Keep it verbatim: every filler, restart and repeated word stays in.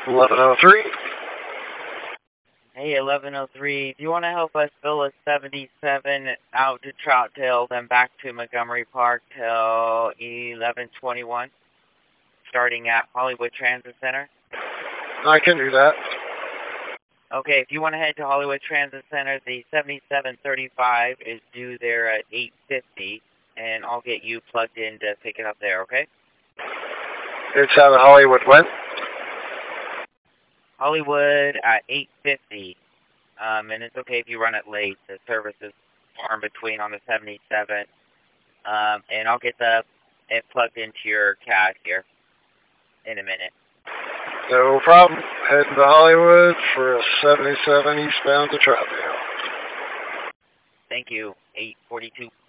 eleven oh three. Hey, eleven oh three, do you want to help us fill a seventy-seven out to Troutdale, then back to Montgomery Park till eleven twenty-one, starting at Hollywood Transit Center? I can do that. Okay, if you want to head to Hollywood Transit Center, the seventy-seven thirty-five is due there at eight fifty, and I'll get you plugged in to pick it up there, okay? It's out of Hollywood when? Hollywood at eight fifty, um, and it's okay if you run it late. The service is far in between on the seventy-seven, um, and I'll get the it plugged into your C A D here in a minute. No problem. Heading to Hollywood for a seventy-seven eastbound to Troutdale. Thank you. eight forty-two.